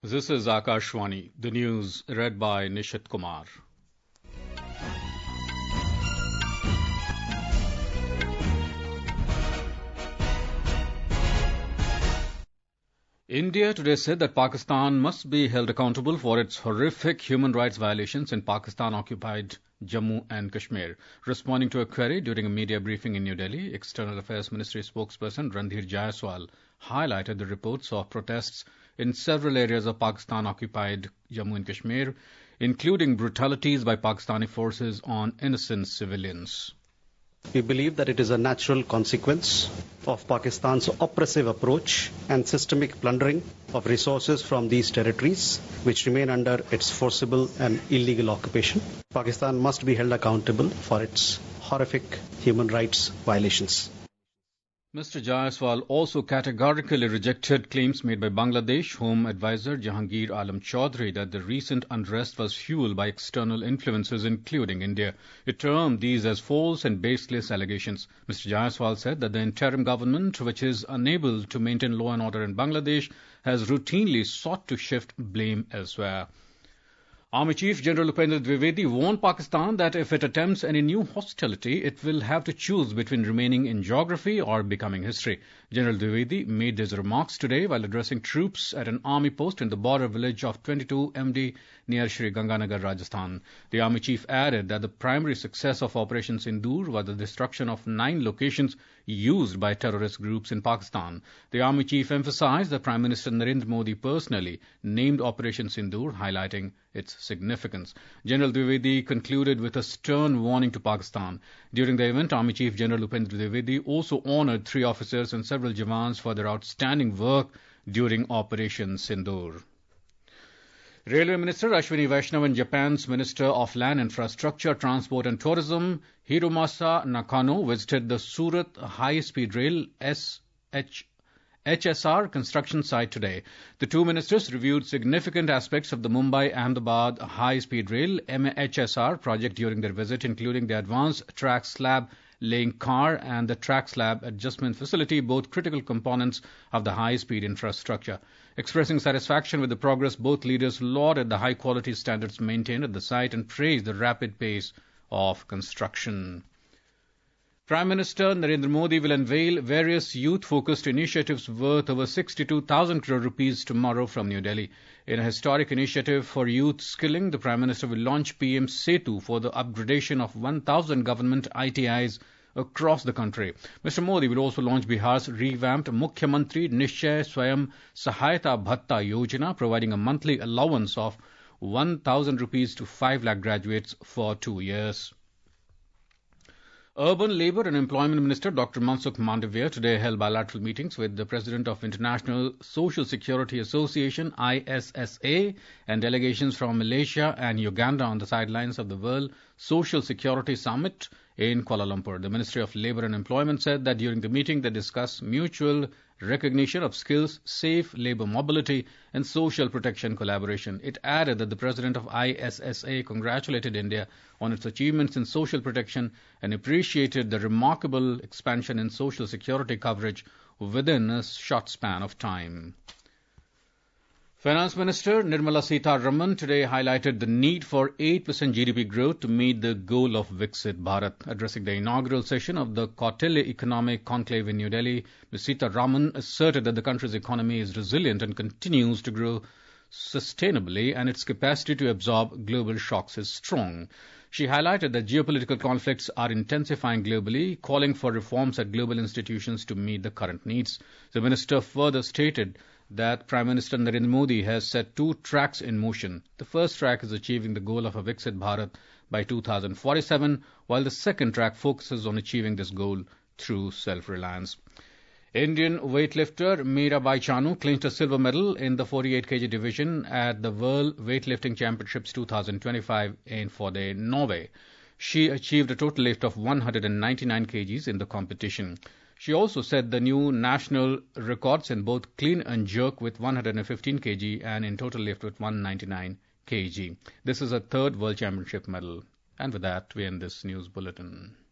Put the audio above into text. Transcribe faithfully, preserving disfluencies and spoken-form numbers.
This is Akashvani, the news read by Nishit Kumar. India today said that Pakistan must be held accountable for its horrific human rights violations in Pakistan-occupied Jammu and Kashmir. Responding to a query during a media briefing in New Delhi, External Affairs Ministry spokesperson Randhir Jaiswal highlighted the reports of protests in several areas of Pakistan-occupied Jammu and Kashmir, including brutalities by Pakistani forces on innocent civilians. We believe that it is a natural consequence of Pakistan's oppressive approach and systemic plundering of resources from these territories, which remain under its forcible and illegal occupation. Pakistan must be held accountable for its horrific human rights violations. Mister Jaiswal also categorically rejected claims made by Bangladesh Home Advisor Jahangir Alam Chaudhry that the recent unrest was fueled by external influences, including India. It termed these as false and baseless allegations. Mister Jaiswal said that the interim government, which is unable to maintain law and order in Bangladesh, has routinely sought to shift blame elsewhere. Army Chief General Upendra Dwivedi warned Pakistan that if it attempts any new hostility, it will have to choose between remaining in geography or becoming history. General Dwivedi made these remarks today while addressing troops at an army post in the border village of twenty-two M D near Sri Ganganagar, Rajasthan. The Army Chief added that the primary success of Operation Sindoor was the destruction of nine locations used by terrorist groups in Pakistan. The Army Chief emphasized that Prime Minister Narendra Modi personally named Operation Sindoor, highlighting its significance. General Dwivedi concluded with a stern warning to Pakistan. During the event, Army Chief General Upendra Dwivedi also honored three officers and several Jawans for their outstanding work during Operation Sindoor. Railway Minister Ashwini Vaishnav and Japan's Minister of Land Infrastructure, Transport and Tourism, Hiromasa Nakano, visited the Surat High Speed Rail S H H S R construction site today. The two ministers reviewed significant aspects of the Mumbai-Ahmedabad High Speed Rail M H S R project during their visit, including the advanced track slab laying car and the track slab adjustment facility, both critical components of the high-speed infrastructure. Expressing satisfaction with the progress, both leaders lauded the high-quality standards maintained at the site and praised the rapid pace of construction. Prime Minister Narendra Modi will unveil various youth-focused initiatives worth over sixty-two thousand crore rupees tomorrow from New Delhi. In a historic initiative for youth skilling, the Prime Minister will launch P M Setu for the upgradation of one thousand government I T Is across the country. Mister Modi will also launch Bihar's revamped Mukhyamantri Nishchay Swayam Sahayata Bhatta Yojana, providing a monthly allowance of one thousand rupees to five lakh graduates for two years. Urban Labour and Employment Minister Doctor Mansukh Mandavia today held bilateral meetings with the President of International Social Security Association I S S A and delegations from Malaysia and Uganda on the sidelines of the World Social Security Summit in Kuala Lumpur. The Ministry of Labour and Employment said that during the meeting they discussed mutual recognition of skills, safe labour mobility and social protection collaboration. It added that the President of I S S A congratulated India on its achievements in social protection and appreciated the remarkable expansion in social security coverage within a short span of time. Finance Minister Nirmala Sitharaman today highlighted the need for eight percent G D P growth to meet the goal of Viksit Bharat. Addressing the inaugural session of the Kautilya Economic Conclave in New Delhi, Miz Sitharaman asserted that the country's economy is resilient and continues to grow sustainably, and its capacity to absorb global shocks is strong. She highlighted that geopolitical conflicts are intensifying globally, calling for reforms at global institutions to meet the current needs. The minister further stated that Prime Minister Narendra Modi has set two tracks in motion. The first track is achieving the goal of a Viksit Bharat by two thousand forty-seven, while the second track focuses on achieving this goal through self-reliance. Indian weightlifter Mirabai Chanu clinched a silver medal in the forty-eight kilogram division at the World Weightlifting Championships twenty twenty-five in Forde, Norway. She achieved a total lift of one hundred ninety-nine kilograms in the competition. She also set the new national records in both clean and jerk with one hundred fifteen kilograms and in total lift with one hundred ninety-nine kilograms. This is her third World Championship medal. And with that, we end this news bulletin.